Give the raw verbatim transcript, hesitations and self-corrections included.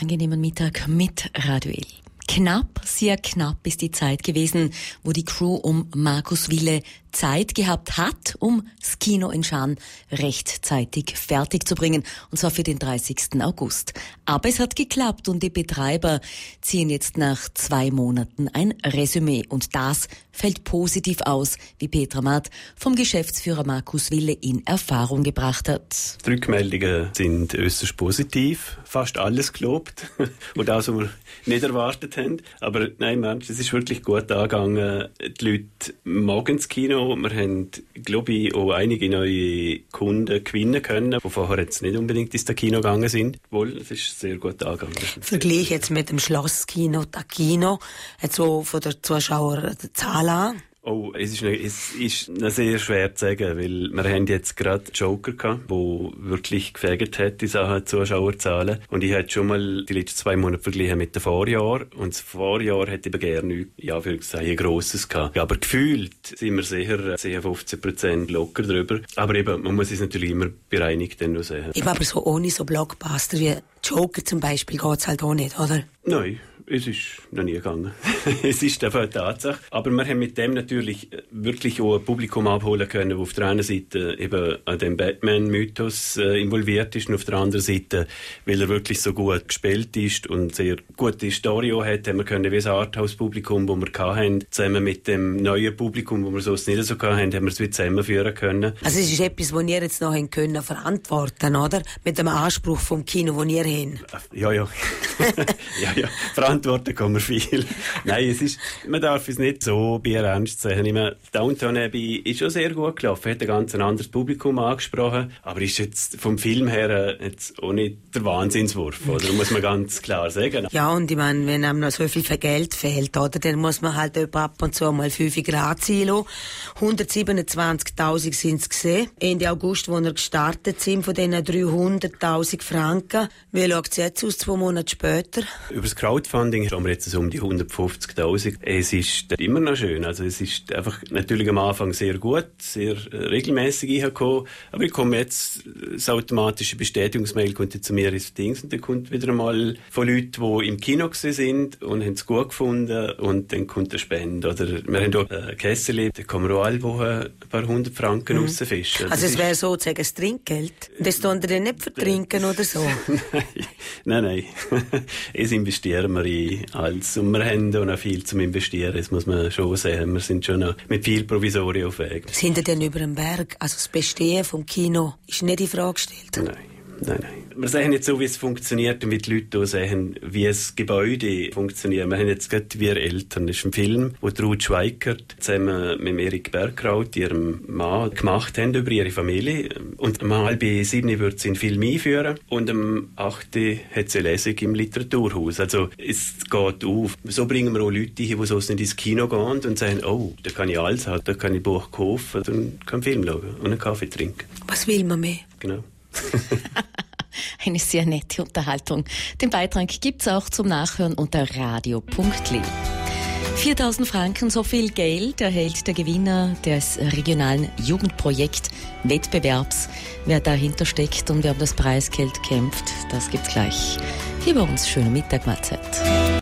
angenehmen Mittag mit Radio L. Knapp, sehr knapp ist die Zeit gewesen, wo die Crew um Markus Wille Zeit gehabt hat, um das Kino in Schaan rechtzeitig fertig zu bringen, und zwar für den dreißigsten August. Aber es hat geklappt und die Betreiber ziehen jetzt nach zwei Monaten ein Resümee, und das fällt positiv aus, wie Petra Matt vom Geschäftsführer Markus Wille in Erfahrung gebracht hat. Die Rückmeldungen sind äußerst positiv, fast alles gelobt und auch, was wir nicht erwartet haben. Aber nein, Mensch, es ist wirklich gut angegangen. Die Leute mögen das Kino. Wir haben, glaube ich, auch einige neue Kunden gewinnen können, die vorher jetzt nicht unbedingt ins Kino gegangen sind. Wohl, es ist sehr gut angegangen. Vergleich jetzt mit dem Schlosskino, das Kino, jetzt so von der Zuschauerzahl an. Oh, es ist, noch, es ist noch sehr schwer zu sagen, weil wir haben jetzt gerade Joker gehabt, der wirklich gefegt hat in Sachen Zuschauerzahlen. Und ich hatte schon mal die letzten zwei Monate verglichen mit dem Vorjahr. Und das Vorjahr hätte eben gerne, ja, für ein grosses gehabt. Aber gefühlt sind wir sicher, sicher fünfzehn Prozent locker drüber. Aber eben, man muss es natürlich immer bereinigt dann noch sehen. Eben aber so ohne so Blockbuster wie Joker zum Beispiel geht's halt auch nicht, oder? Nein. Es ist noch nie gegangen. Es ist einfach eine Tatsache. Aber wir haben mit dem natürlich wirklich auch ein Publikum abholen können, das auf der einen Seite eben an dem Batman-Mythos äh, involviert ist und auf der anderen Seite, weil er wirklich so gut gespielt ist und sehr gute Story auch hat, haben wir können wie ein Arthouse-Publikum, das wir hatten, zusammen mit dem neuen Publikum, das wir sonst nicht so hatten, haben wir es wieder zusammenführen können. Also es ist etwas, das ihr jetzt noch können verantworten, oder? Mit dem Anspruch vom Kino, den ihr habt. Ja, ja. ja, ja. Verantworten kann man viel. Nein, es ist, man darf es nicht so bierernst sehen. Ich meine, Downton Abbey ist schon sehr gut gelaufen, hat ein ganz anderes Publikum angesprochen, aber ist jetzt vom Film her jetzt auch nicht der Wahnsinnswurf, oder? Muss man ganz klar sagen. Ja, und ich meine, wenn einem noch so viel Geld fehlt, oder, dann muss man halt ab und zu mal fünf Grad ziehen lassen. hundertsiebenundzwanzigtausend sind es gesehen. Ende August, wo wir gestartet sind, von diesen dreihunderttausend Franken. Wie schaut es jetzt aus, zwei Monate später? Über das Crowdfunding haben wir jetzt um die hundertfünfzigtausend. Es ist immer noch schön. Also es ist einfach natürlich am Anfang sehr gut, sehr regelmäßig reingekommen. Aber ich komme jetzt, das automatische Bestätigungsmail kommt jetzt zu mir ins Dings und dann kommt wieder einmal von Leuten, die im Kino sind und haben es gut gefunden, und dann kommt eine Spende. Oder wir haben auch ein Kessel, da kann man auch alle Woche ein paar hundert Franken mhm. rausfischen. Also es wäre sozusagen das Trinkgeld. Das tun wir dann nicht vertrinken oder so? nein, nein. Es investieren wir in alles. Und wir haben auch noch viel zum Investieren, das muss man schon sehen. Wir sind schon noch mit viel Provisorien auf Weg. Sind ihr denn über den Berg? Also das Bestehen vom Kino ist nicht in Frage gestellt? Nein. Nein, nein. Wir sehen jetzt so, wie es funktioniert und wie die Leute auch sehen, wie das Gebäude funktioniert. Wir haben jetzt gerade «Wir Eltern», das ist ein Film, den Ruth Schweikert zusammen mit Erik Bergkraut, ihrem Mann, gemacht haben über ihre Familie. Und um halb sieben wird sie einen Film einführen und um acht hat sie eine Lesung im Literaturhaus. Also es geht auf. So bringen wir auch Leute hin, die sonst nicht ins Kino gehen und sagen, oh, da kann ich alles haben, da kann ich ein Buch kaufen und kann einen Film schauen und einen Kaffee trinken. Was will man mehr? Genau. Eine sehr nette Unterhaltung. Den Beitrag gibt's auch zum Nachhören unter radio punkt l e. viertausend Franken, so viel Geld erhält der Gewinner des regionalen Jugendprojekt-Wettbewerbs. Wer dahinter steckt und wer um das Preisgeld kämpft, das gibt's gleich. Hier bei uns. Schönen Mittag, Mahlzeit.